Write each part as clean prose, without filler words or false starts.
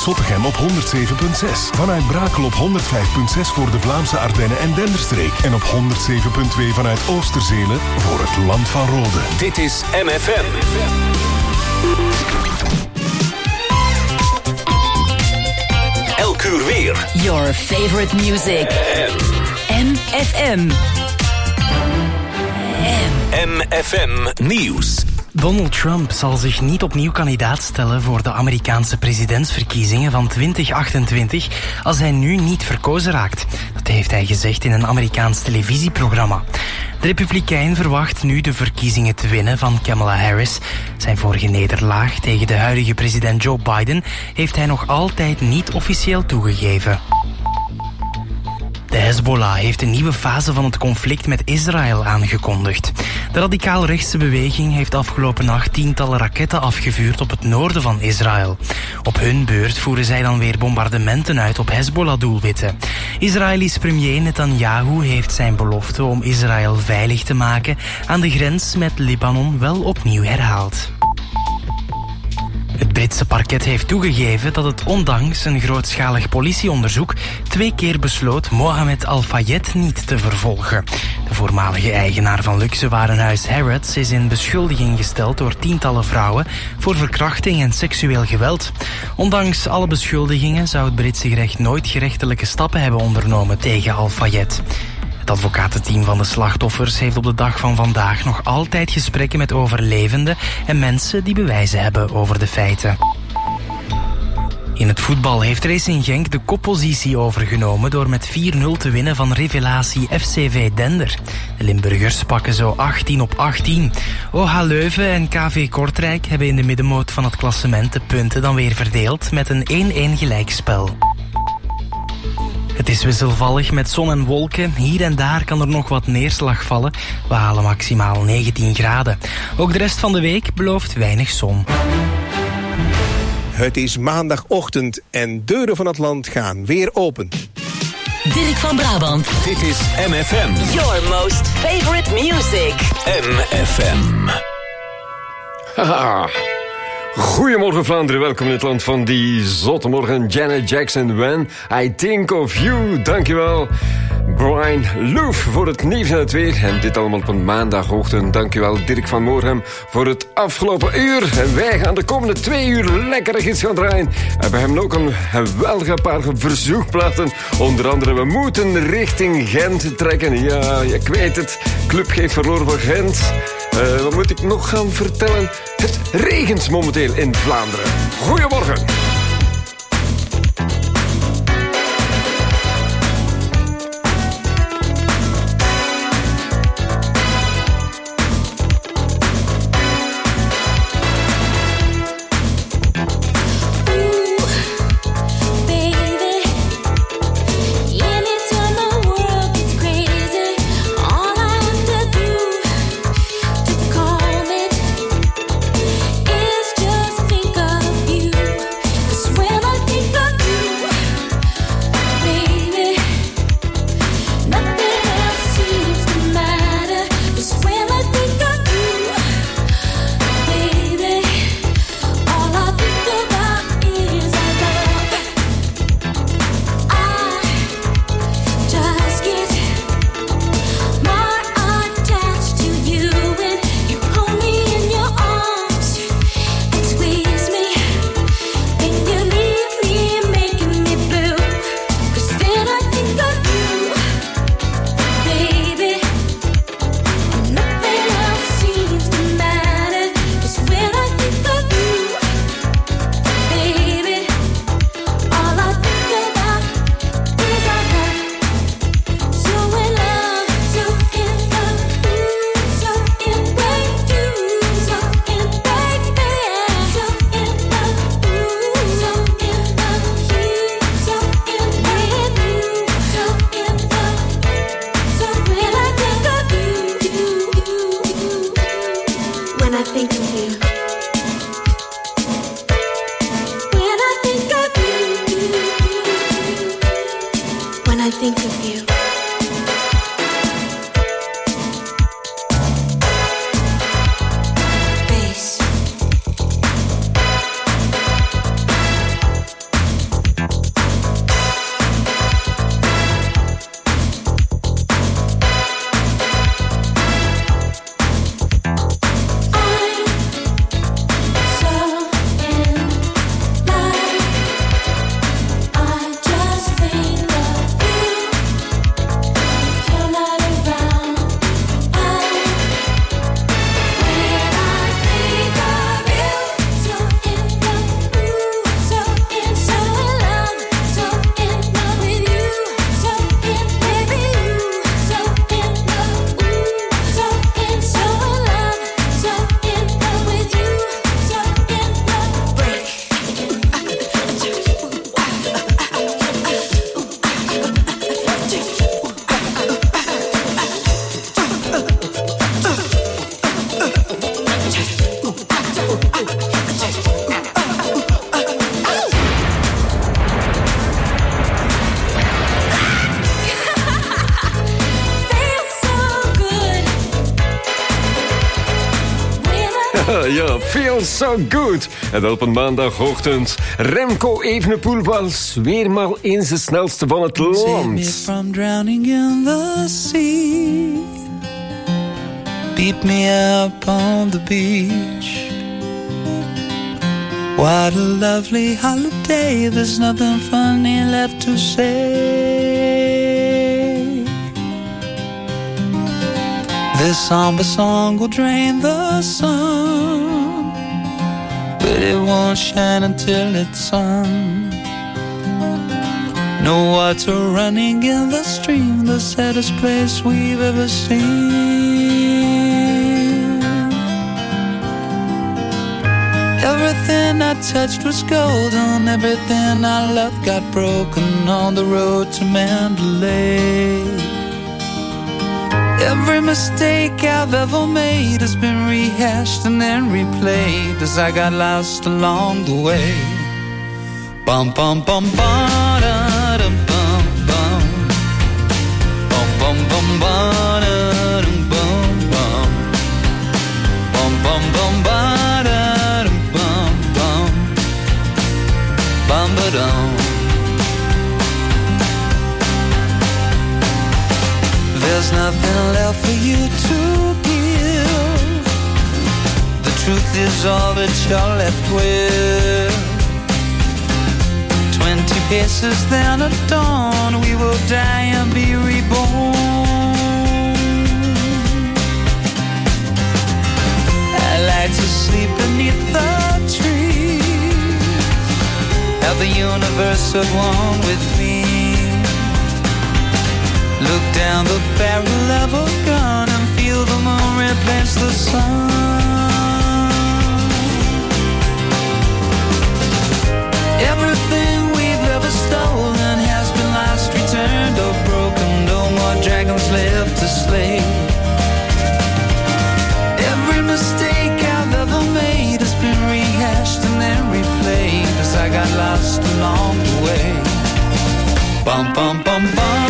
Zottegem op 107.6. Vanuit Brakel op 105.6 voor de Vlaamse Ardennen en Denderstreek. En op 107.2 vanuit Oosterzele voor het Land van Rode. Dit is MFM. Elk uur weer. Your favorite music. MFM. MFM Nieuws. Donald Trump zal zich niet opnieuw kandidaat stellen voor de Amerikaanse presidentsverkiezingen van 2028 als hij nu niet verkozen raakt. Dat heeft hij gezegd in een Amerikaans televisieprogramma. De Republikein verwacht nu de verkiezingen te winnen van Kamala Harris. Zijn vorige nederlaag tegen de huidige president Joe Biden heeft hij nog altijd niet officieel toegegeven. De Hezbollah heeft een nieuwe fase van het conflict met Israël aangekondigd. De radicaal-rechtse beweging heeft afgelopen nacht tientallen raketten afgevuurd op het noorden van Israël. Op hun beurt voeren zij dan weer bombardementen uit op Hezbollah-doelwitten. Israëlisch premier Netanyahu heeft zijn belofte om Israël veilig te maken aan de grens met Libanon wel opnieuw herhaald. Het Britse parket heeft toegegeven dat het ondanks een grootschalig politieonderzoek 2 keer besloot Mohammed Al-Fayed niet te vervolgen. De voormalige eigenaar van luxewarenhuis Harrods is in beschuldiging gesteld door tientallen vrouwen voor verkrachting en seksueel geweld. Ondanks alle beschuldigingen zou het Britse gerecht nooit gerechtelijke stappen hebben ondernomen tegen Al-Fayed. Het advocatenteam van de slachtoffers heeft op de dag van vandaag nog altijd gesprekken met overlevenden en mensen die bewijzen hebben over de feiten. In het voetbal heeft Racing Genk de koppositie overgenomen door met 4-0 te winnen van revelatie FCV Dender. De Limburgers pakken zo 18 op 18. OH Leuven en KV Kortrijk hebben in de middenmoot van het klassement de punten dan weer verdeeld met een 1-1 gelijkspel. Het is wisselvallig met zon en wolken. Hier en daar kan er nog wat neerslag vallen. We halen maximaal 19 graden. Ook de rest van de week belooft weinig zon. Het is maandagochtend en deuren van het land gaan weer open. Dirk van Brabant. Dit is MFM. Your most favorite music. MFM. Haha. Goedemorgen Vlaanderen, welkom in het land van die zotte morgen. Janet Jackson, When I Think of You, dankjewel. Brian Loof voor het nieuws en het weer. En dit allemaal op een maandagochtend. Dankjewel Dirk van Moorhem voor het afgelopen uur. En wij gaan de komende 2 uur lekkere gids gaan draaien. En we hebben ook een geweldige paar verzoekplaten. Onder andere, we moeten richting Gent trekken. Ja, ik weet het. Club geeft verloren voor Gent. Wat moet ik nog gaan vertellen? Het regent momenteel in Vlaanderen. Goedemorgen. Ja, feels so good. En op een maandagochtend. Remco Evenepoel was weer maar eens de snelste van het land. Save me from drowning in the sea. Beat me up on the beach. What a lovely holiday. There's nothing funny left to say. This somber song will drain the sun, but it won't shine until it's sung. No water running in the stream, the saddest place we've ever seen. Everything I touched was golden, everything I loved got broken on the road to Mandalay. Every mistake I've ever made has been rehashed and then replayed as I got lost along the way. Bum bum bum ba da dum bum bum. Bum bum bum ba da dum bum bum. Bum bum bum ba da dum bum bum. Bum ba dum. There's nothing left for you to give. The truth is all that you're left with. 20 paces then at dawn, we will die and be reborn. I like to sleep beneath the trees, have the universe at one with me. Look down the barrel of a gun and feel the moon replace the sun. Everything we've ever stolen has been lost, returned or broken. No more dragons left to slay. Every mistake I've ever made has been rehashed and then replayed as I got lost along the way. Bum bum bum bum.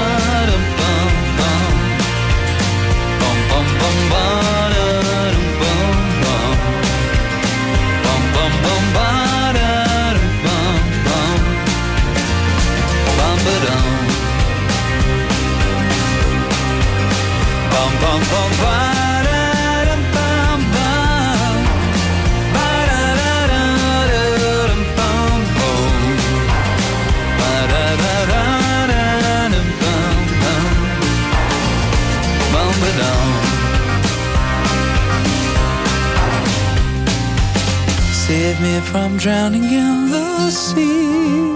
Save me from drowning in the sea.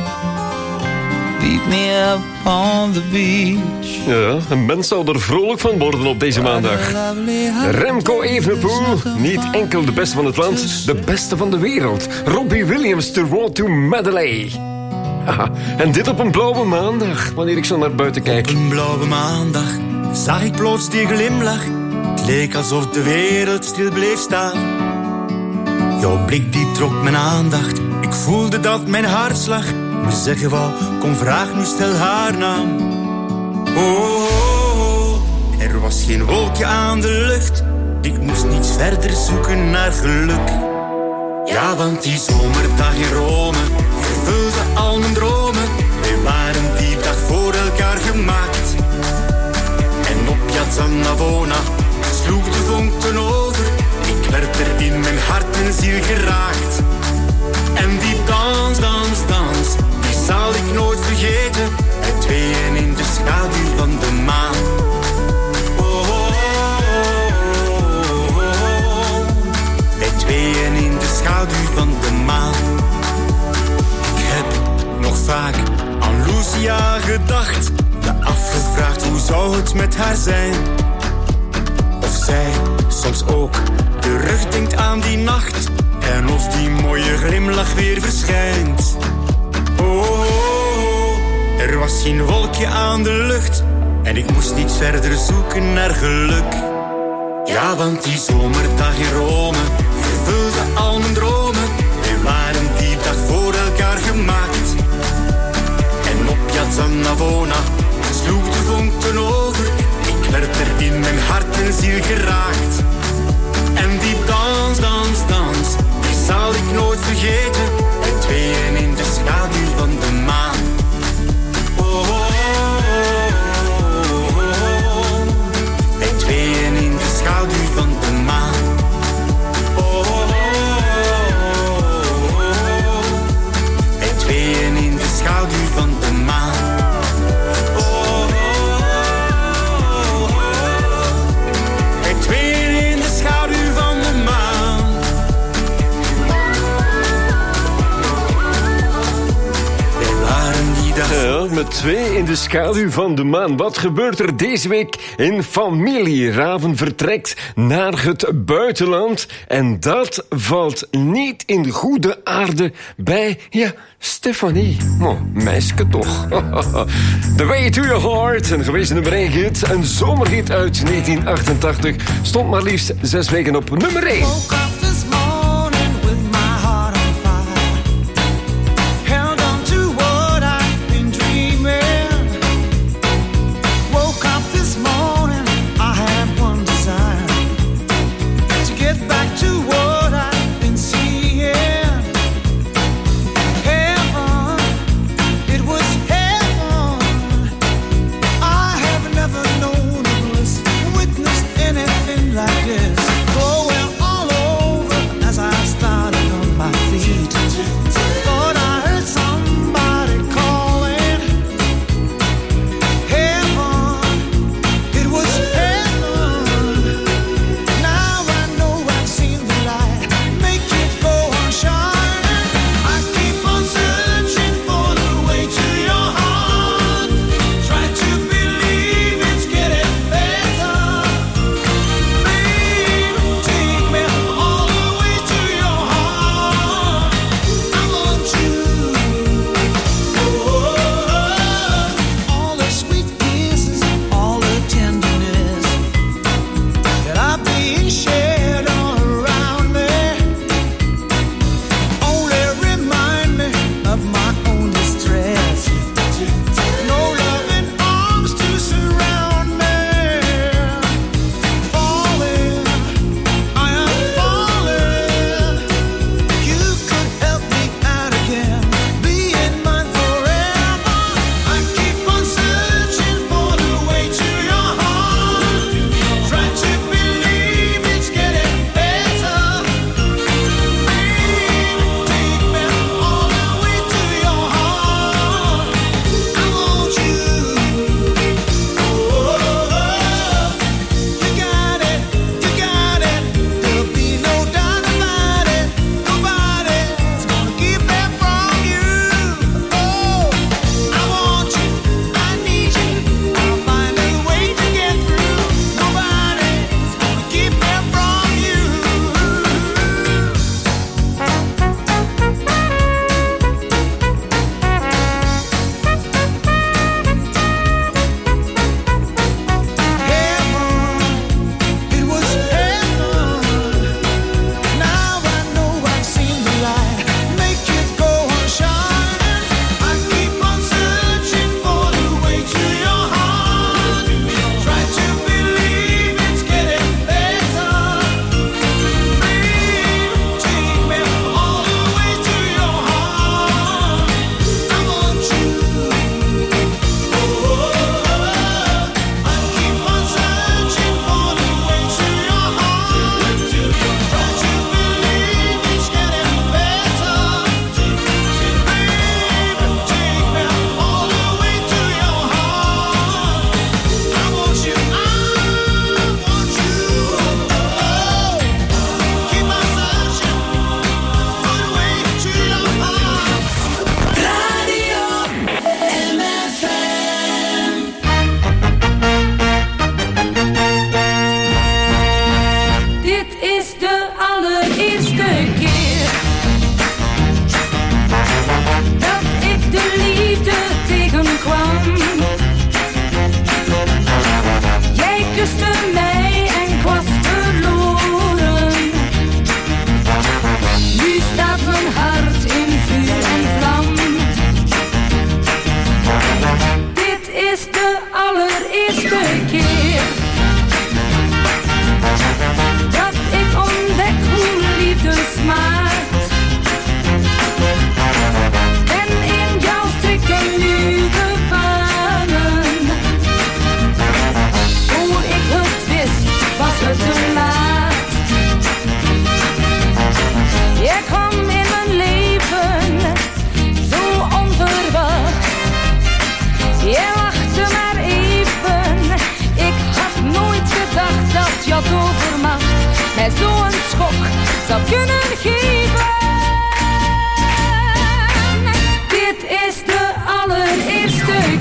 Beat me up on the beach. Ja, een mens zou er vrolijk van worden op deze maandag. Remco Evenepoel, niet enkel de beste van het land, de beste van de wereld. Robbie Williams, The Road to Mandalay. Haha, en dit op een blauwe maandag, wanneer ik zo naar buiten kijk. Op een blauwe maandag zag ik plots die glimlach. Het leek alsof de wereld stil bleef staan. Jouw blik die trok mijn aandacht. Ik voelde dat mijn hartslag me zeggen wou, kom vraag nu, stel haar naam. Oh, er was geen wolkje aan de lucht. Ik moest niet verder zoeken naar geluk. Ja, want die zomerdag in Rome vervulde al mijn dromen. Wij waren die dag voor elkaar gemaakt. En op Piazza Navona sloeg de vonken over. Ik werd er in mijn hart en ziel geraakt. En die dans, dans, dans, die zal ik nooit vergeten. Wij tweeën in de schaduw van de maan. Oh, oh, oh, oh. Wij tweeën in de schaduw van de maan. Ik heb nog vaak aan Lucia gedacht. Me afgevraagd hoe zou het met haar zijn. Of zij soms ook terugdenkt aan die nacht. En of die mooie glimlach weer verschijnt. Oh, oh, oh, er was geen wolkje aan de lucht. En ik moest niet verder zoeken naar geluk. Ja, want die zomerdag in Rome vervulde al mijn dromen. Wij waren die dag voor elkaar gemaakt. En op Piazza Navona sloeg de vonken over. Ik werd er in mijn hart en ziel geraakt. En die dans, met 2 in de schaduw van de maan. Wat gebeurt er deze week in familie? Raven vertrekt naar het buitenland. En dat valt niet in goede aarde bij, Stefanie. Oh, meisje toch. The Way to Your Heart, een gewezen nummer 1 hit. Een zomerhit uit 1988. Stond maar liefst 6 weken op nummer 1. Dit is de allereerste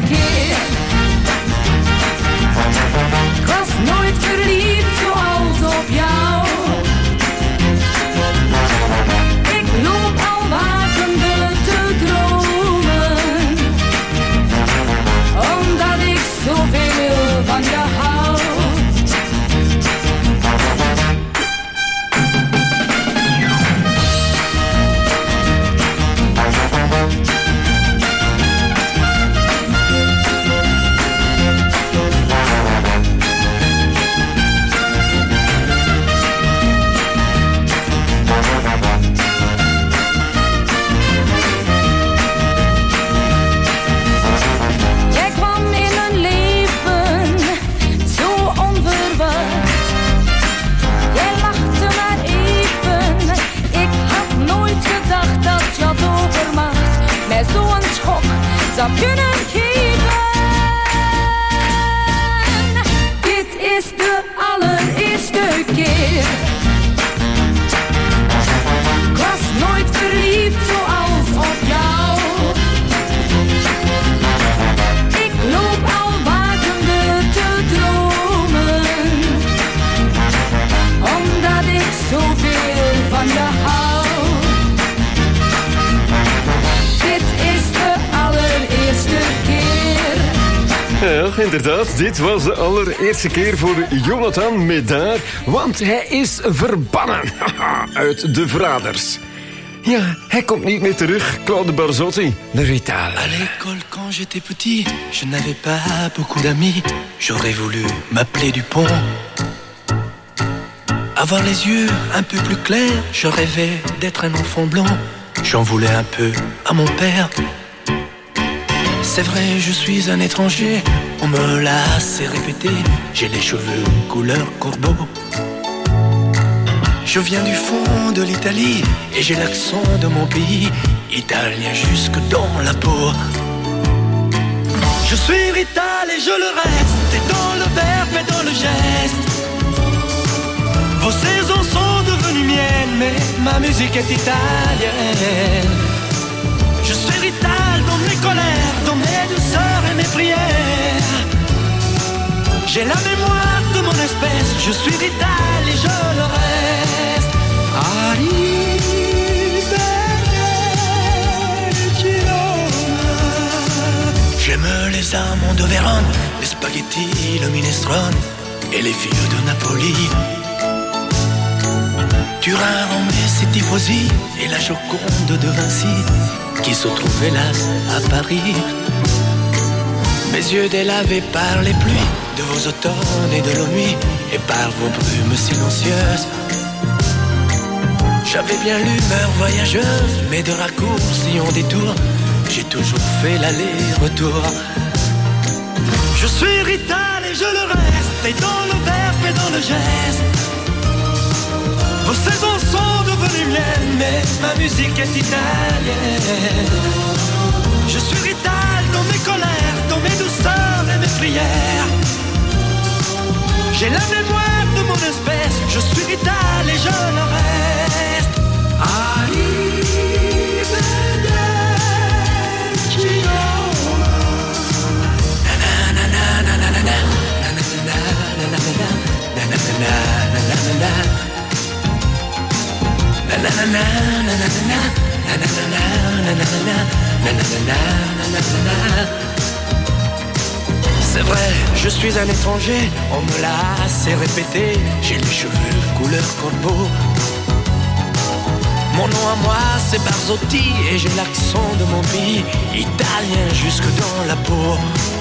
zou kunnen geven. Dit is de allereerste keer. Ik was nooit verliefd zoals op jou. Ik loop al wakende te dromen, omdat ik zoveel van je hou. Dit is de allereerste keer. Ja, inderdaad, dit was de allereerste keer voor Jonathan Médard, want hij is verbannen uit de Verraders. Ja, hij komt niet meer terug, Claude Barzotti, de Rital. À l'école, quand j'étais petit, je n'avais pas beaucoup d'amis. J'aurais voulu m'appeler Dupont. Avoir les yeux un peu plus clairs, je rêvais d'être un enfant blanc. J'en voulais un peu à mon père. C'est vrai, je suis un étranger, on me l'a assez répété. J'ai les cheveux couleur corbeau. Je viens du fond de l'Italie et j'ai l'accent de mon pays, italien jusque dans la peau. Je suis rital et je le reste, et dans le verbe et dans le geste. Vos saisons sont devenues miennes, mais ma musique est italienne. Je suis rital dans mes colères, dans mes douceurs et mes prières. J'ai la mémoire de mon espèce, je suis rital et je le reste. J'aime les amandes de Vérone, les spaghettis, le minestrone et les filles de Napoli. Turin, Rome, ses tifosi et la Joconde de Vinci, qui se trouve hélas à Paris. Mes yeux délavés par les pluies de vos automnes et de nos nuits, et par vos brumes silencieuses. J'avais bien l'humeur voyageuse, mais de raccourcis en détour, j'ai toujours fait l'aller-retour. Je suis rital et je le reste, et dans le verbe et dans le geste. Vos saisons sont devenues miennes, mais ma musique est italienne. Je suis rital dans mes colères, dans mes douceurs et mes prières. J'ai la mémoire de mon espèce, je suis rital et je le reste. C'est vrai, je suis un étranger, on me l'a assez répété. J'ai les cheveux couleur corbeau. Mon nom à moi c'est Barzotti et j'ai l'accent de mon pays, italien jusque dans la peau.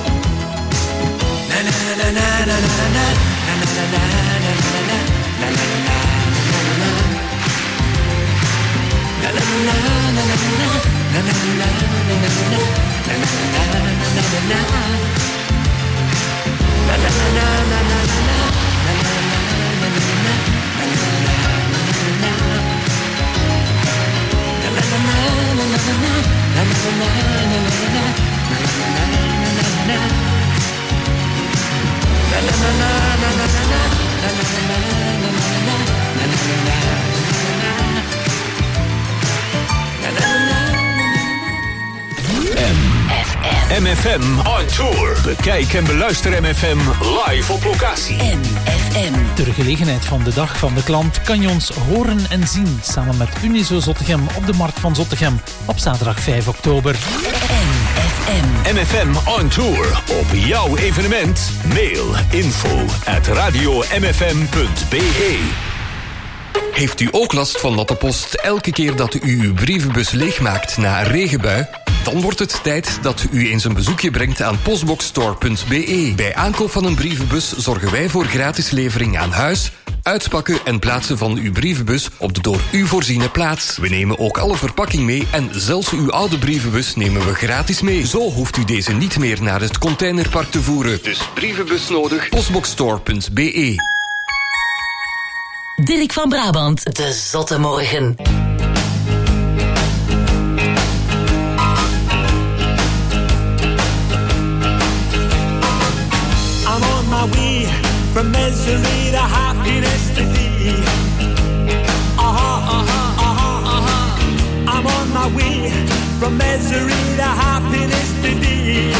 MFM on tour. Bekijk en beluister MFM live op locatie. MFM. Ter gelegenheid van de Dag van de Klant kan je ons horen en zien samen met Unizo Zottegem op de Markt van Zottegem op zaterdag 5 oktober. MFM. MFM on tour. Op jouw evenement. Mail info@radiomfm.be. Heeft u ook last van natte post elke keer dat u uw brievenbus leegmaakt na een regenbui? Dan wordt het tijd dat u eens een bezoekje brengt aan postboxstore.be. Bij aankoop van een brievenbus zorgen wij voor gratis levering aan huis, uitpakken en plaatsen van uw brievenbus op de door u voorziene plaats. We nemen ook alle verpakking mee en zelfs uw oude brievenbus nemen we gratis mee. Zo hoeft u deze niet meer naar het containerpark te voeren. Dus brievenbus nodig, postboxstore.be. Dirk van Brabant, de Zotte Morgen. from misery to happiness today. I'm on my way from misery to happiness today.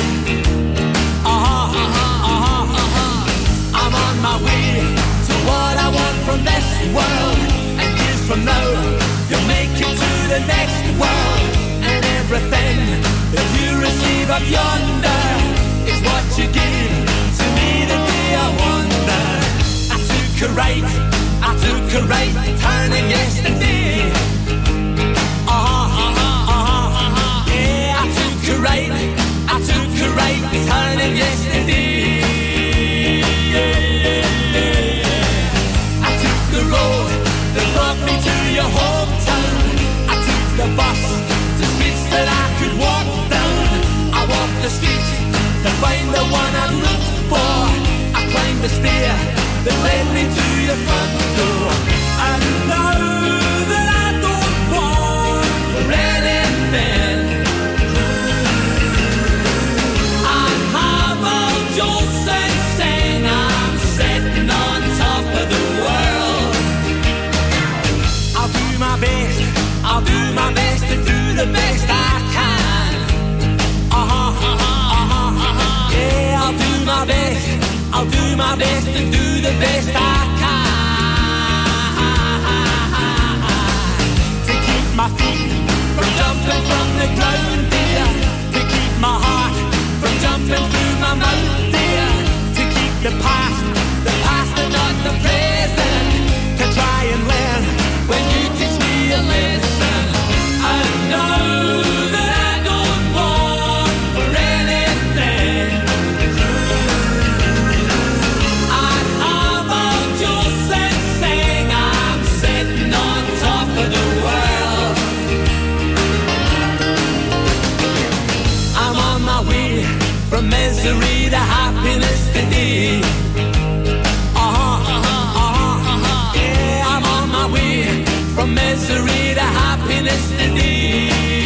I'm on my way to what I want from this world. And years from now, you'll make it to the next world. And everything that you receive up yonder is what you gave to me the day I wonder. I took a right turning yesterday. Yeah, I took a right turning yesterday. I took the road that brought me to your hometown. I took the bus to streets that I could walk down. I walked the streets to find the one I looked for. I climbed the stair that led me to your front door. And now that I don't want for anything, I have all jokes and saying I'm sitting on top of the world. I'll do my best to do the best I can. Yeah, I'll do my best to do the best I can. To keep my feet from jumping from the ground, dear. To keep my heart from jumping through my mouth, dear. To keep the past and not the present. To try and learn when you teach me a lesson. I know that I don't want for anything. I'd have all just and saying I'm sitting on top of the world. I'm on my way from misery to happiness today. Yeah, I'm on my way from misery to happiness today.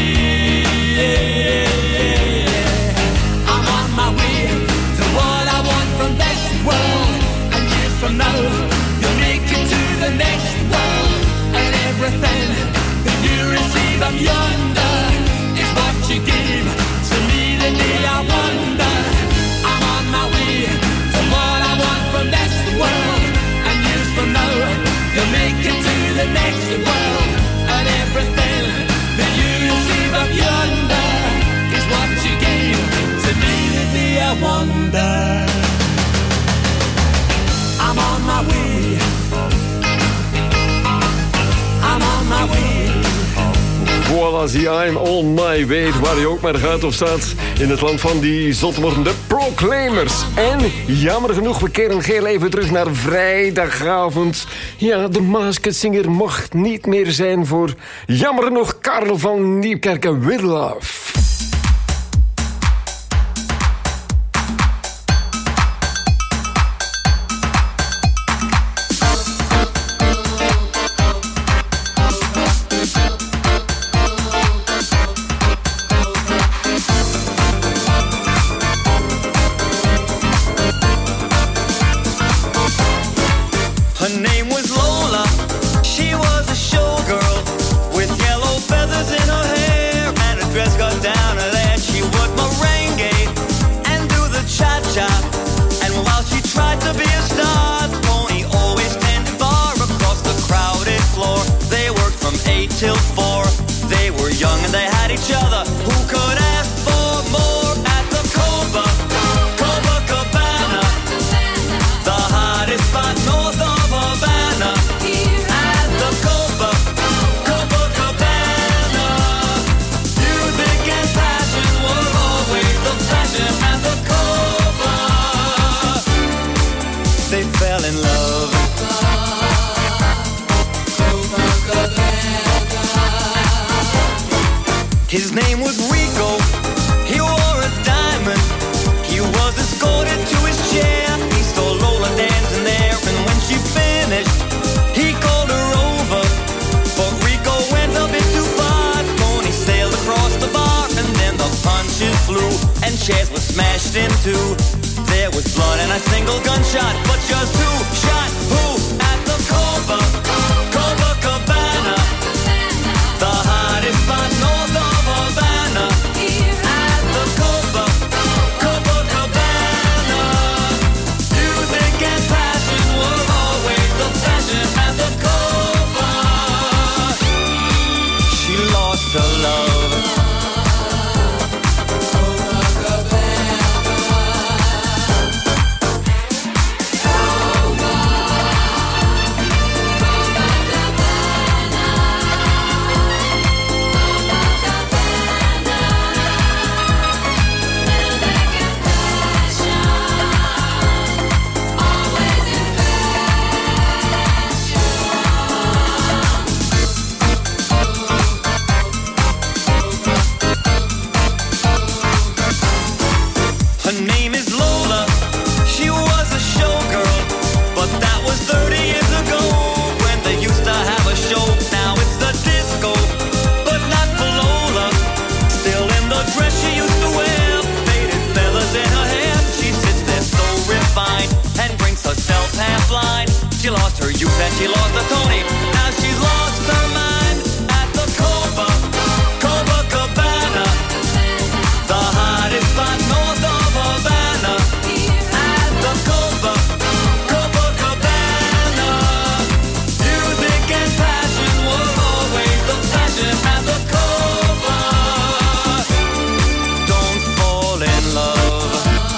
I'm on my way to what I want from this world. And years from now, you'll make it to the next world. And everything that you receive up yonder is what you gave to me the day I wonder. I'm on my way to what I want from this world. And years from now, you'll make it to the next world. And everything that you receive up yonder is what you gave to me the day I wonder. I'm on my way. I'm on my way. Voilà, zie I'm on my way. Waar je ook maar gaat of staat in het land van die zottemorgen. De Proclaimers. En jammer genoeg, we keren heel even terug naar vrijdagavond. Ja, de Masked Singer mocht niet meer zijn voor jammer genoeg Karel van Nieuwkerken with Love. Her name was Lola, she was a showgirl with yellow feathers in her hair and a dress got down her there. She would merengue and do the cha-cha, and while she tried to be a star, Tony always tended bar across the crowded floor. They worked from 8 till 4, they were young and they had each other. Who could ask for more at the Copacabana, the hottest spot north of Havana. At the Copacabana, music and passion were always the fashion. At the Copa, they fell in love. His name was Rico, he wore a diamond. He was escorted to his chair, he saw Lola dancing there. And when she finished, he called her over, but Rico went a bit too far. Tony sailed across the bar, and then the punches flew, and chairs were smashed in two. There was blood and a single gunshot, but just who shot who at the Copacabana, the hottest spot north of Havana. At the Copacabana, music and passion were always the fashion at the Copa. She lost her love. She lost her youth and she lost the Tony. Now she's lost her mind at the Copacabana, the hottest spot north of Havana. At the Copacabana, music and passion were always the fashion at the Copa. Don't fall in love.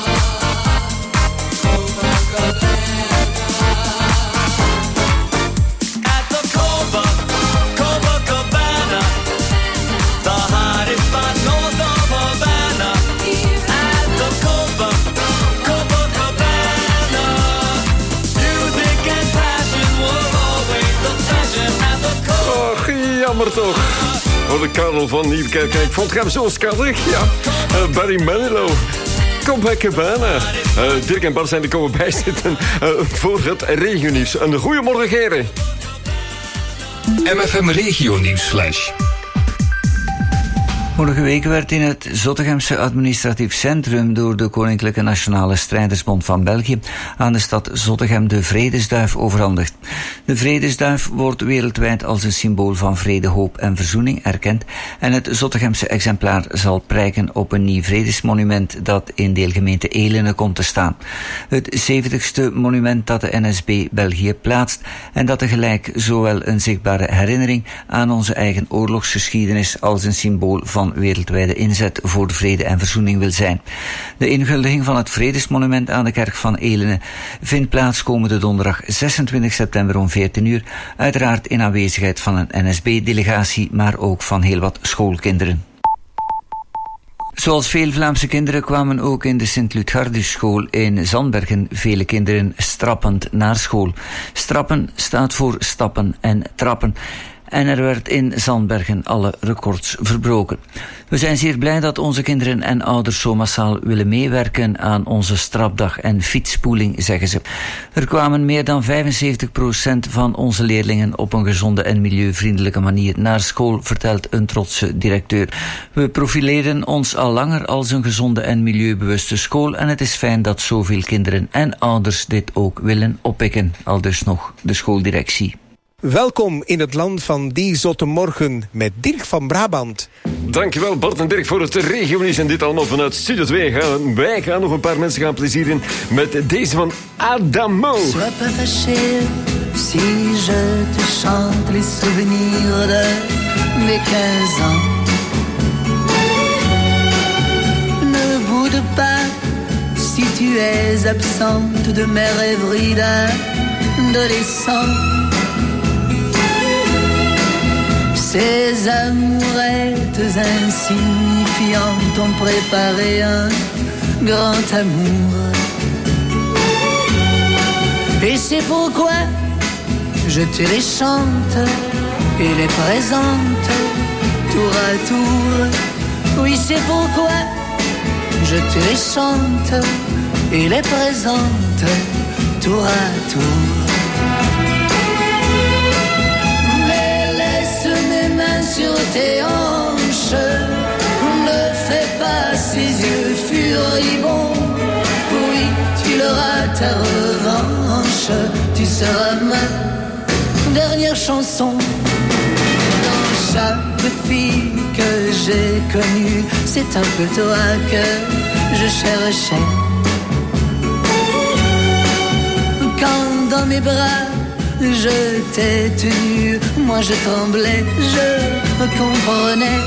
Jammer toch. Voor de Karel van Nieuwkerk. Ik vond hem zo schattig. Ja. Barry Manilow. Copacabana. Dirk en Bart zijn er komen bijzitten voor het regionieuws. Een goeiemorgen, heren. MFM Regionieuwsflash. Vorige week werd in het Zottegemse administratief centrum door de Koninklijke Nationale Strijdersbond van België aan de stad Zottegem de Vredesduif overhandigd. De Vredesduif wordt wereldwijd als een symbool van vrede, hoop en verzoening erkend en het Zottegemse exemplaar zal prijken op een nieuw vredesmonument dat in deelgemeente Elene komt te staan. Het 70ste monument dat de NSB België plaatst en dat tegelijk zowel een zichtbare herinnering aan onze eigen oorlogsgeschiedenis als een symbool van wereldwijde inzet voor vrede en verzoening wil zijn. De inhuldiging van het Vredesmonument aan de kerk van Elene vindt plaats komende donderdag 26 september om 14 uur, uiteraard in aanwezigheid van een NSB-delegatie, maar ook van heel wat schoolkinderen. Zoals veel Vlaamse kinderen kwamen ook in de Sint-Ludgardus-school in Zandbergen vele kinderen strappend naar school. Strappen staat voor stappen en trappen. En er werd in Zandbergen alle records verbroken. We zijn zeer blij dat onze kinderen en ouders zo massaal willen meewerken aan onze strapdag en fietsspoeling, zeggen ze. Er kwamen meer dan 75% van onze leerlingen op een gezonde en milieuvriendelijke manier naar school, vertelt een trotse directeur. We profileren ons al langer als een gezonde en milieubewuste school en het is fijn dat zoveel kinderen en ouders dit ook willen oppikken, aldus nog de schooldirectie. Welkom in het land van die zotte morgen met Dirk van Brabant. Dankjewel Bart en Dirk voor het regionieuws en dit allemaal vanuit Studio 2. Wij gaan nog een paar mensen gaan plezieren met deze van Adamo. Sois pas fâché si je te chante les souvenirs de mes 15 ans. Ne boude pas si tu es absente de mes rêveries d'adolescent. Ces amourettes insignifiantes ont préparé un grand amour. Et c'est pourquoi je te les chante et les présente tour à tour. Oui, c'est pourquoi je te les chante et les présente tour à tour. Sur tes hanches, ne fais pas ces yeux furibonds. Oui, tu ta revanche, tu seras ma dernière chanson. Dans chaque fille que j'ai connue, c'est un peu toi que je cherchais. Quand dans mes bras je t'ai tenu, moi je tremblais, je comprenais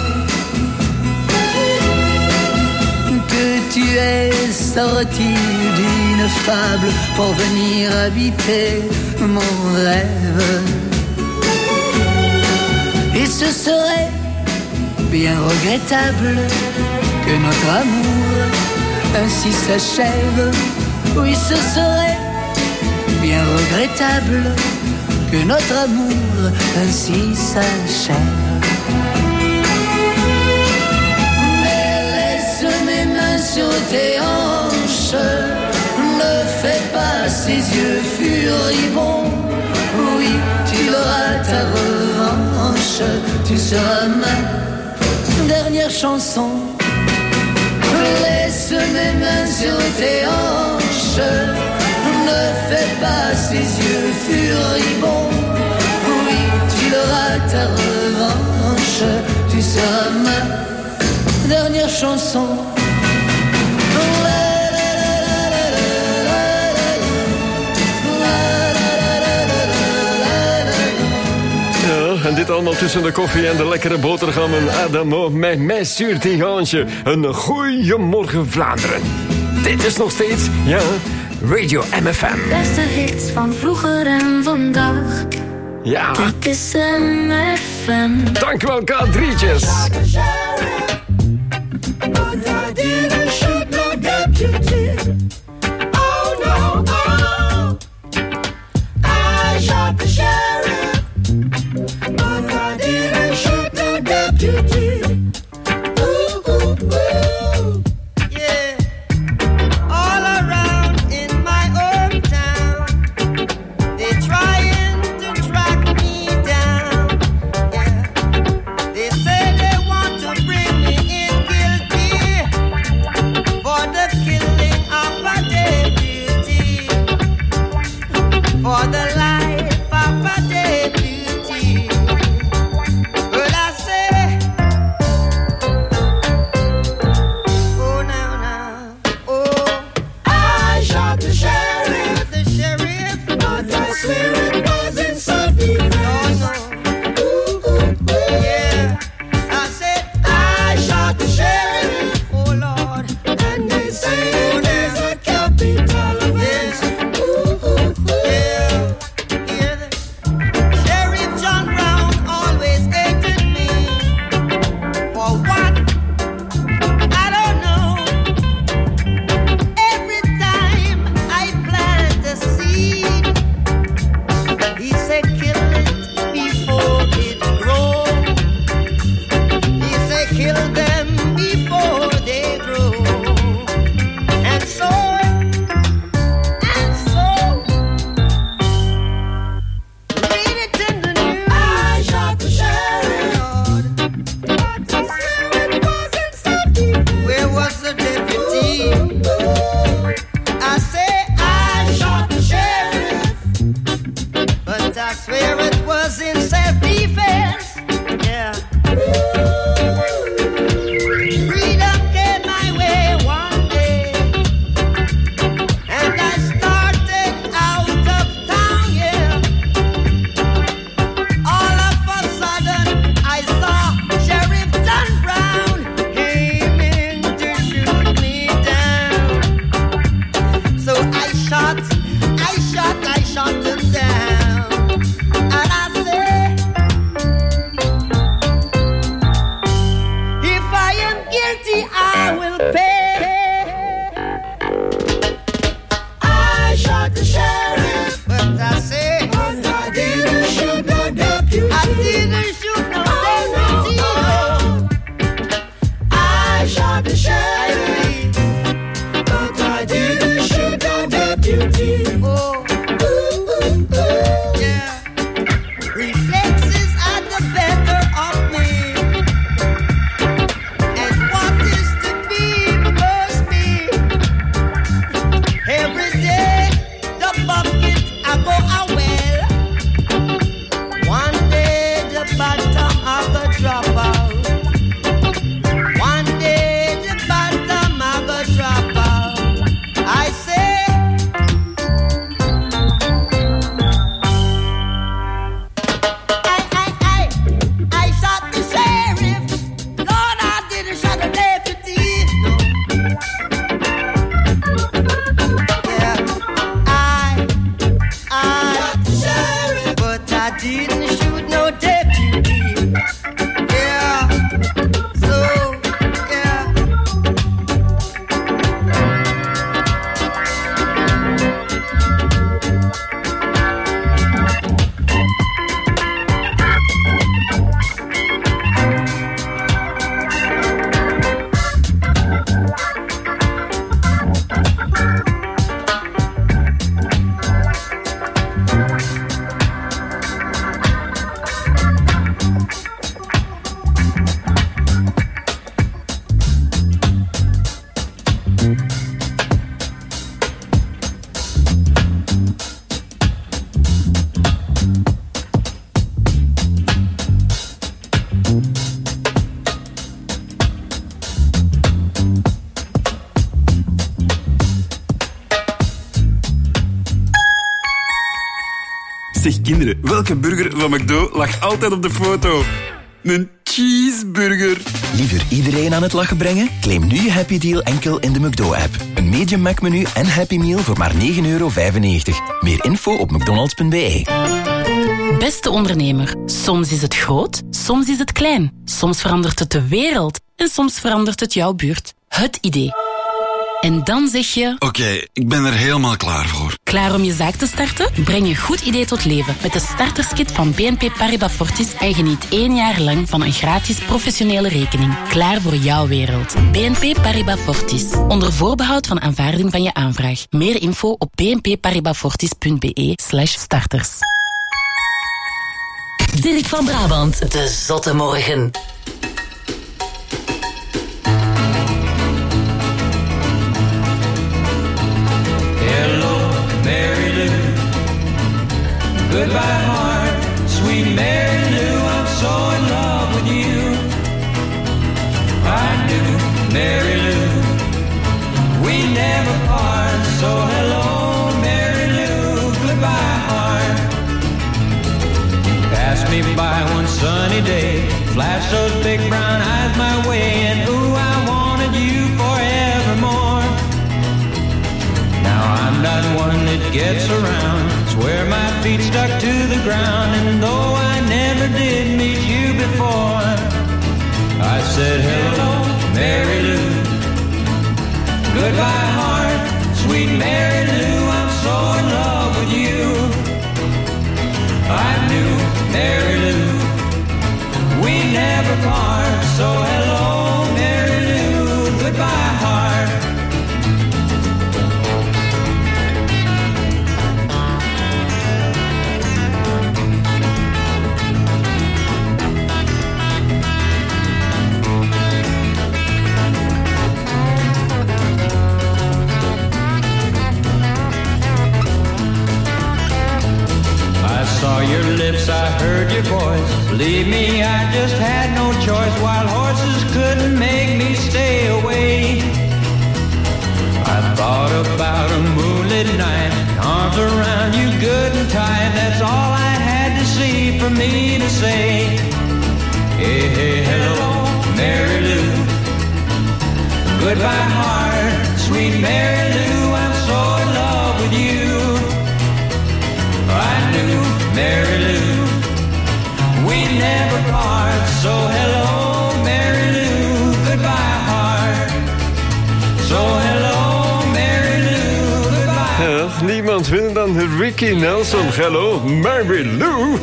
que tu es sorti d'une fable pour venir habiter mon rêve. Et ce serait bien regrettable que notre amour ainsi s'achève. Oui, ce serait bien regrettable que notre amour ainsi s'achève. Mais laisse mes mains sur tes hanches, ne fais pas ces yeux furibonds. Oui, tu auras ta revanche, tu seras ma dernière chanson. Laisse mes mains sur tes hanches, ne fais pas ces yeux furibonds. Oui, tu auras ta revanche, tu seras ma dernière chanson. En dit allemaal tussen de koffie en de lekkere boterhammen. Adamo met mij zuurt die Hansje. Een goeiemorgen Vlaanderen. Dit is nog steeds, ja, Radio MFM. Beste hits van vroeger en vandaag. Ja. Dit is MFM. Dankjewel K3'tjes. Zeg kinderen, welke burger van McDo lag altijd op de foto? Een cheeseburger. Liever iedereen aan het lachen brengen? Claim nu je Happy Deal enkel in de McDo-app. Een medium Mac-menu en Happy Meal voor maar €9,95. Meer info op mcdonalds.be. Beste ondernemer, soms is het groot, soms is het klein. Soms verandert het de wereld en soms verandert het jouw buurt. Het idee. En dan zeg je... Oké, ik ben er helemaal klaar voor. Klaar om je zaak te starten? Breng een goed idee tot leven met de starterskit van BNP Paribas Fortis en geniet 1 jaar lang van een gratis professionele rekening. Klaar voor jouw wereld. BNP Paribas Fortis. Onder voorbehoud van aanvaarding van je aanvraag. Meer info op bnpparibasfortis.be/starters. Dirk van Brabant, de Zotte Morgen. Goodbye heart, sweet Mary Lou, I'm so in love with you. I do, Mary Lou, we never part, so hello Mary Lou, goodbye heart. Pass me by one sunny day, flash those big brown eyes my way, and ooh, I wanted you forevermore. Now I'm not one that gets around, swear my feet stuck to the ground, and though I never did meet you before, I said hello, Mary Lou, goodbye heart, sweet Mary Lou, I'm so in love with you. I knew, Mary Lou, we never part, so hello, Mary Lou, goodbye heart. I saw your lips, I heard your voice. Believe me, I just had no choice. Wild horses couldn't make me stay away. I thought about a moonlit night, arms around you good and tight. That's all I had to see for me to say. Hey, hey, hello, Mary Lou, goodbye heart, sweet Mary Lou, I'm so in love with you. I knew, Mary Lou, we never part, so hello, Mary Lou, goodbye heart. So hello, Mary Lou, goodbye. Niemand minder dan Ricky Nelson. Hello, Mary Lou.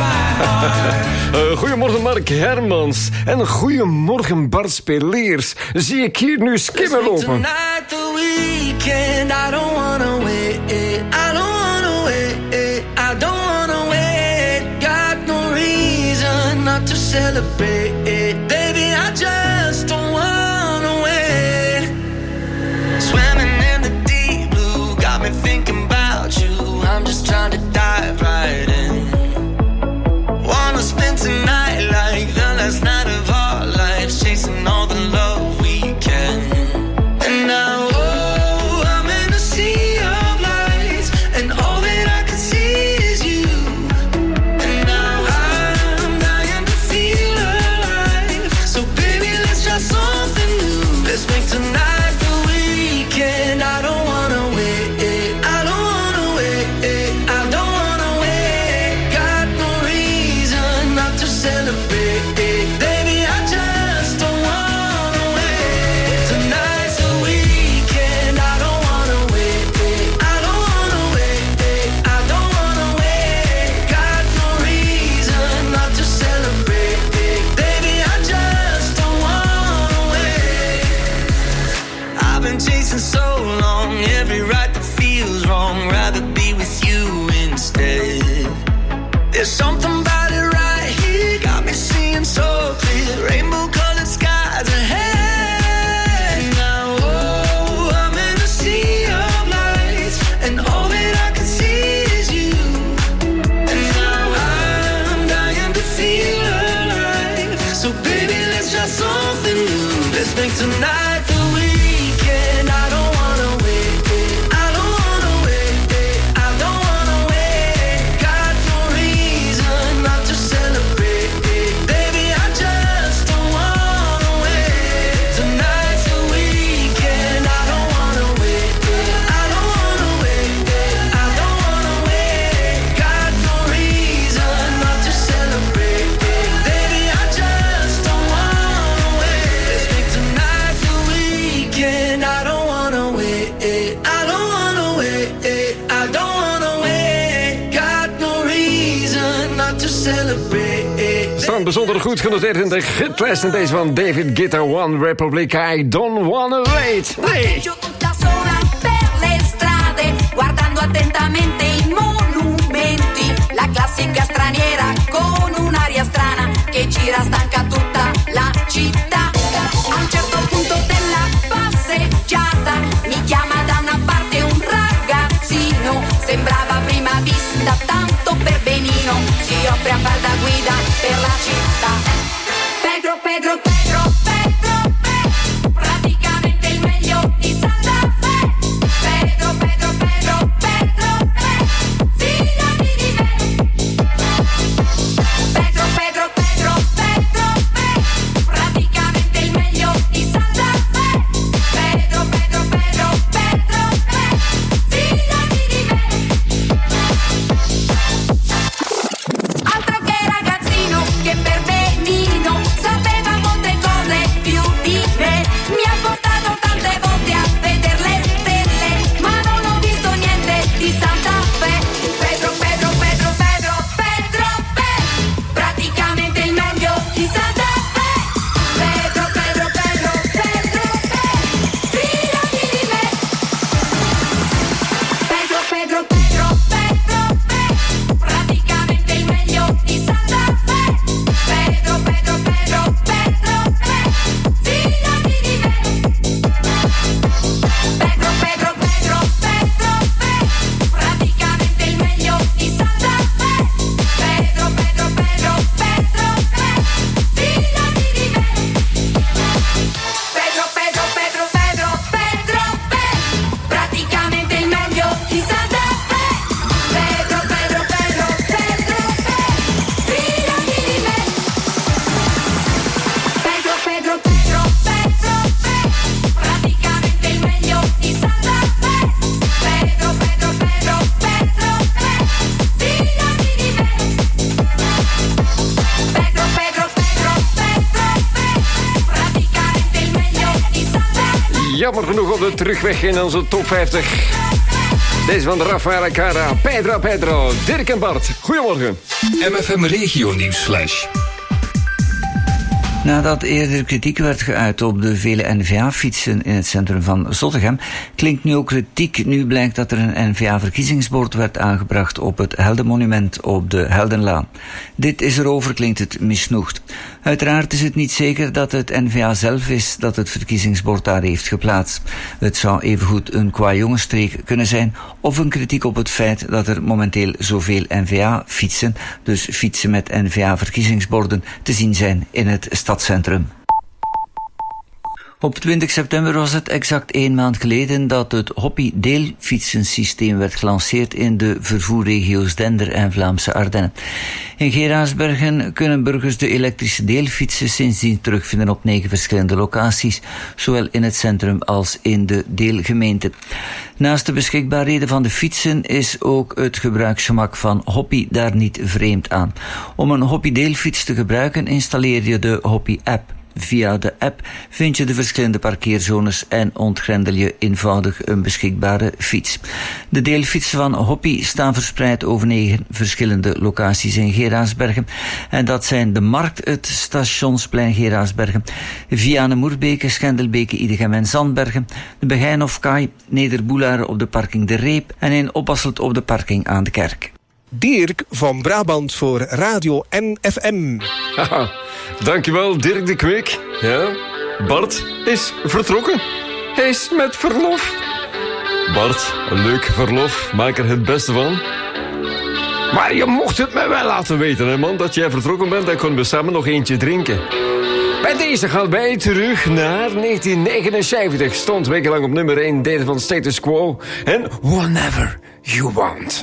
Goedemorgen Mark Hermans. En goedemorgen Bart Speleers. Zie ik hier nu skimmen lopen. Tonight the weekend, I don't wanna wait, I don't wanna wait, I don't wanna wait. Got no reason not to celebrate, baby, I just don't wanna wait. Swimming in the deep blue, got me thinking about you. I'm just trying to dive right in. Wanna spend tonight like the last night of our lives, chasing all the love we can. And now, oh, I'm in a sea of lights, and all that I can see is you. And now I'm dying to feel alive, so baby, let's try something new. Let's make tonight the weekend. I don't wanna wait, I don't wanna wait, I don't wanna wait. Got no reason not to celebrate, baby, I just don't wanna wait. Tonight's the weekend. I don't wanna wait, I don't wanna wait, I don't wanna wait. Got no reason not to celebrate, baby, I just don't wanna wait. I've been chasing so long, every right that feels wrong, rather be with you instead. There's something about it right here, got me seeing so clear, rainbow colored skies ahead. Now, oh, I'm in a sea of lights, and all that I can see is you. And now I'm dying to feel alive, so baby, let's try something new. Let's make tonight the weekend. I don't wanna wait, I don't wanna wait, I don't wanna wait. Got no van bijzonder goed genoteerd in de hitlijst. En deze van David Guetta, One Republic, I Don't Wanna Wait. Nee. Tutta sola per le strade, guardando attentamente i monumenti, la classica straniera con un'aria strana che gira stanca tutta la città. A un certo punto della passeggiata mi chiama da una parte un ragazzino, sembrava a prima vista tanto per benino, si offre a far da guida per la città. Pedro, Pedro, Pedro, Pedro, Pedro, praticamente il meglio di Santa Fe. Pedro, Pedro, Pedro, Pedro, Pedro, fidati di me. Pedro, Pedro, Pedro, Pedro, Pedro, praticamente il meglio di Santa Fe. Pedro, Pedro, Pedro, Pedro, Pedro, fidati di me. Altro che ragazzino, che per benino sapeva molte cose più di me. Mi ha portato tante volte a vedere le stelle, ma non ho visto niente di Santa Fe. Pedro, Pedro, Pedro, Pedro, Pedro, Pedro, praticamente il meglio di Santa Fe. Pedro, Pedro, Pedro, Pedro, Pedro, fidati di me. Pedro, Pedro, Pedro, Pedro, Pedro, praticamente il meglio di Santa Fe. Pedro, Pedro, Pedro, Pedro, Pedro, fidati di me. Pedro, Pedro, Pedro, Pedro, Pedro, praticamente il meglio di Santa Fe. Pedro, Pedro, Pedro, Pedro, Pedro, fidati di me. Pedro, Pedro, Pedro, Pedro, Pedro, Pedro, praticamente il meglio di Santa Fe. Pedro, Pedro, Pedro, Pedro, Pedro, fidati di me. Pedro, Pedro, Pedro, Pedro, Pedro, praticamente il meglio di Santa Fe. Pedro, Pedro, Pedro, Pedro, Pedro, fidati di me. Pedro, Pedro, Pedro, Pedro, Pedro, praticamente il meglio di Santa Fe. Jammer genoeg op de terugweg in onze top 50. Deze van Rafael Cara, Pedro, Pedro, Dirk en Bart. Goedemorgen. MFM Regio Nieuwsflash. Nadat eerder kritiek werd geuit op de vele N-VA-fietsen in het centrum van Zottegem, klinkt nu ook kritiek. Nu blijkt dat er een N-VA-verkiezingsbord werd aangebracht op het Heldenmonument op de Heldenlaan. Dit is erover, klinkt het misnoegd. Uiteraard is het niet zeker dat het N-VA zelf is dat het verkiezingsbord daar heeft geplaatst. Het zou evengoed een kwajongenstreek kunnen zijn of een kritiek op het feit dat er momenteel zoveel N-VA-fietsen, dus fietsen met N-VA-verkiezingsborden, te zien zijn in het stadscentrum. Op 20 september was het exact 1 maand geleden dat het Hoppy-deelfietsensysteem werd gelanceerd in de vervoerregio's Dender en Vlaamse Ardennen. In Geraardsbergen kunnen burgers de elektrische deelfietsen sindsdien terugvinden op 9 verschillende locaties, zowel in het centrum als in de deelgemeente. Naast de beschikbaarheden van de fietsen is ook het gebruiksgemak van Hoppy daar niet vreemd aan. Om een Hoppy-deelfiets te gebruiken installeer je de Hoppy-app. Via de app vind je de verschillende parkeerzones en ontgrendel je eenvoudig een beschikbare fiets. De deelfietsen van Hoppy staan verspreid over 9 verschillende locaties in Geraardsbergen. En dat zijn de Markt, het Stationsplein Geraardsbergen, Vianen Moerbeke, Schendelbeke, Idegem en Zandbergen, de Begijnhofkaai, Nederboelaar op de parking De Reep en in Oppasselt op de parking aan de Kerk. Dirk van Brabant voor Radio NFM. Haha, dankjewel Dirk de Kweek. Ja, Bart is vertrokken. Hij is met verlof. Bart, een leuk verlof. Maak er het beste van. Maar je mocht het mij wel laten weten, hè man, dat jij vertrokken bent. Dan kunnen we samen nog eentje drinken. Bij deze gaan wij terug naar 1979. Stond wekenlang op nummer 1, deden van Status Quo. En Whenever You Want.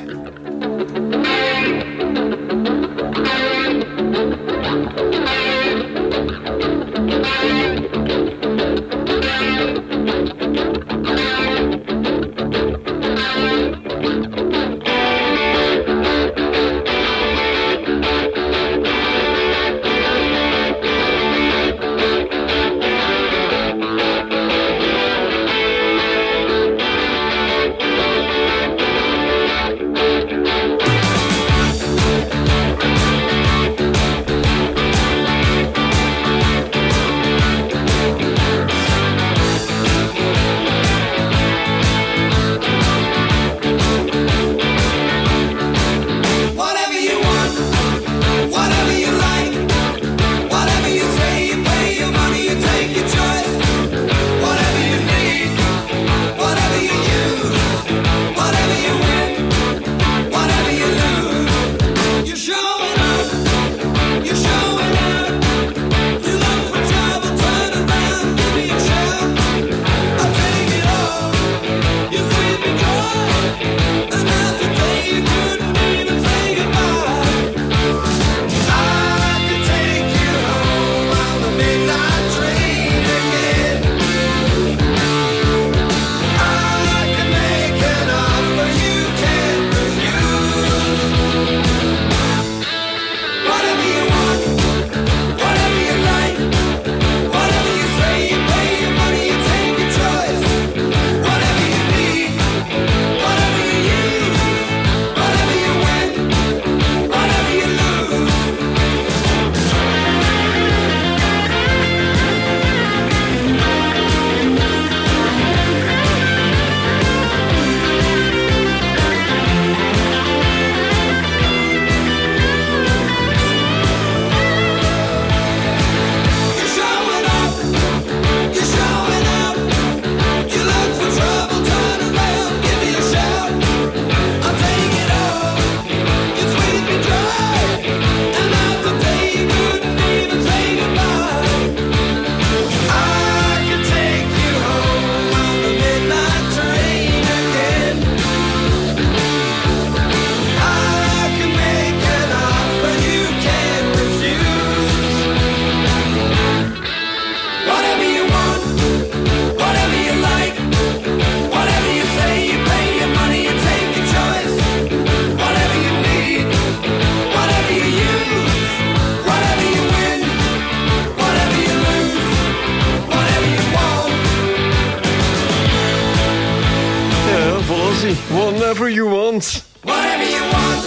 Ozzy, whatever you want. Whatever you want.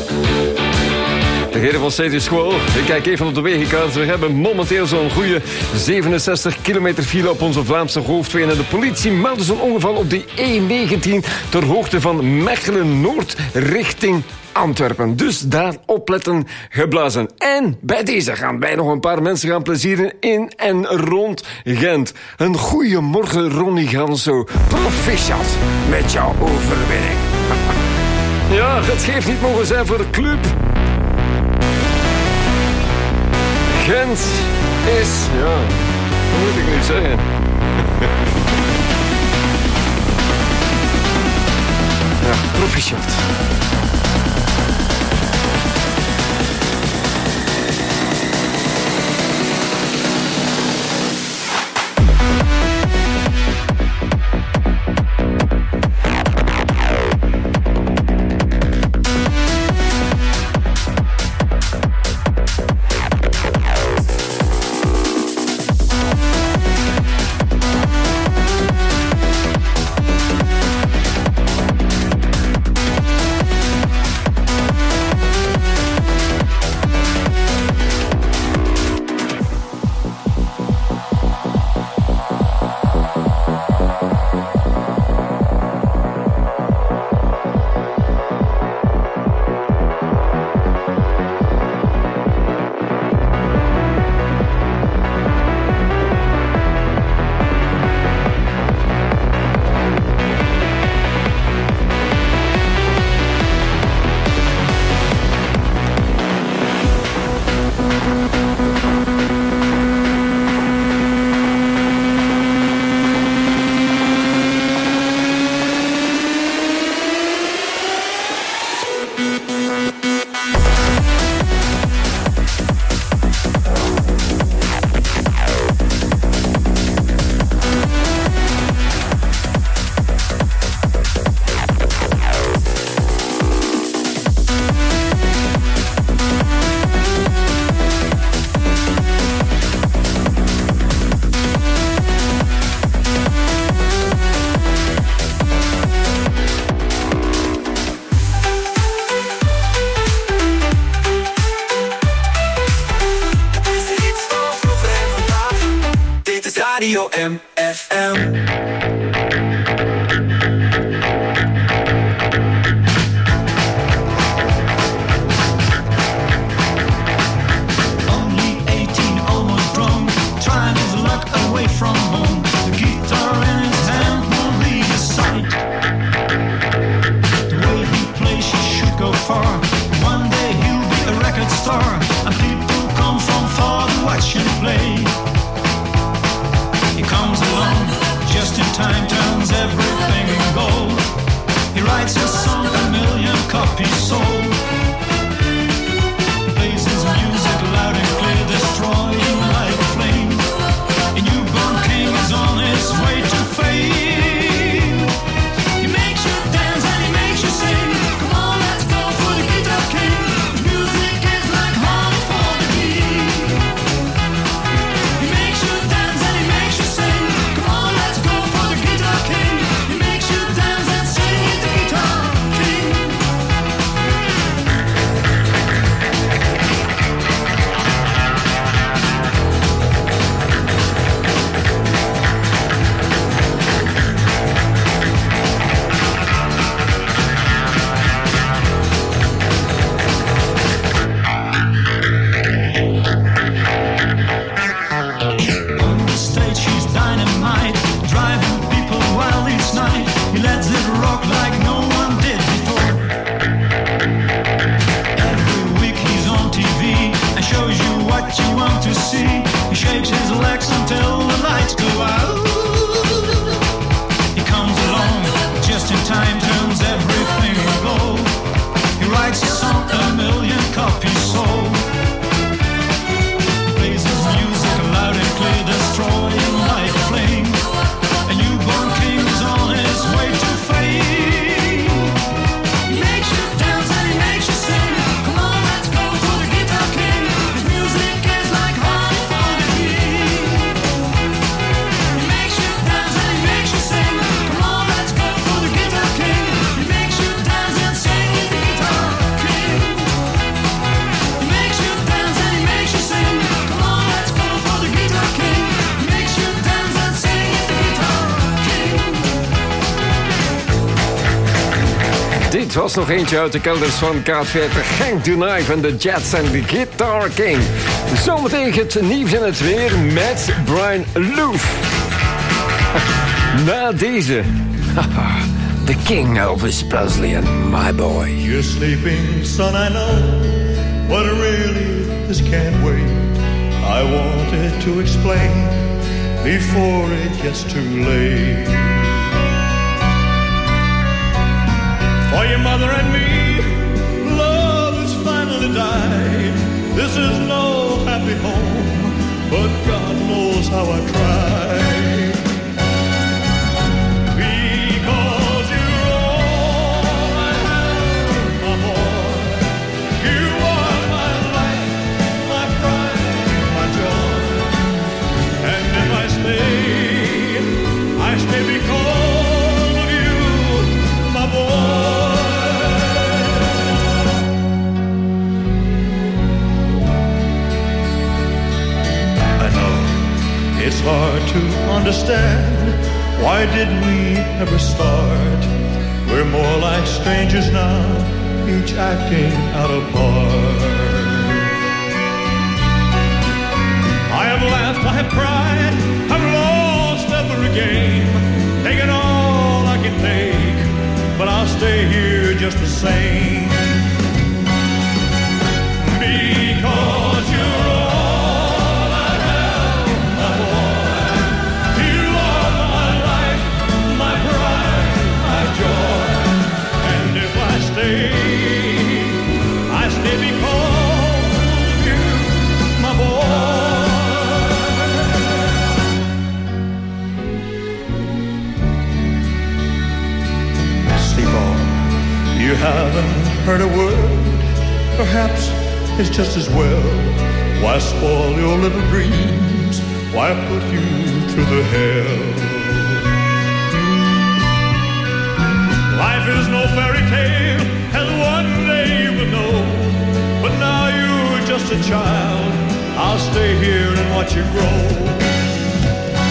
De heren van Status Quo, ik kijk even op de wegenkaart. We hebben momenteel zo'n goede 67 kilometer file op onze Vlaamse hoofdweg. En de politie meldde zo'n ongeval op de E19 ter hoogte van Mechelen-Noord richting Antwerpen. Dus daar opletten geblazen. En bij deze gaan wij nog een paar mensen gaan plezieren in en rond Gent. Een goeiemorgen, Ronnie Ganso. Proficiat met jouw overwinning. Ja, het geeft niet mogen zijn voor de club. Gent is, ja, wat moet ik nu zeggen? Ja, proficiat. Radio MFM. dit was nog eentje uit de kelders van Kaatveter. Hank the Knife en de Jets en de Guitar King. Zometeen het nieuws en het weer met Brian Loof. Na deze... The King, Elvis Presley and My Boy. You're sleeping, son, I know, but really this can't wait. I wanted to explain before it gets too late. For your mother and me, love has finally died. This is no happy home, but God knows how I tried. It's hard to understand, why did we ever start? We're more like strangers now, each acting out a part. I have laughed, I have cried, I've lost every game, taken all I can take, but I'll stay here just the same. Because you're all I have, my boy. You are my life, my pride, my joy. And if I stay because of you, my boy. Sleep on, you haven't heard a word, perhaps it's just as well. Why spoil your little dreams? Why put you through the hell? Life is no fairy tale, as one day you will know. But now you're just a child, I'll stay here and watch you grow.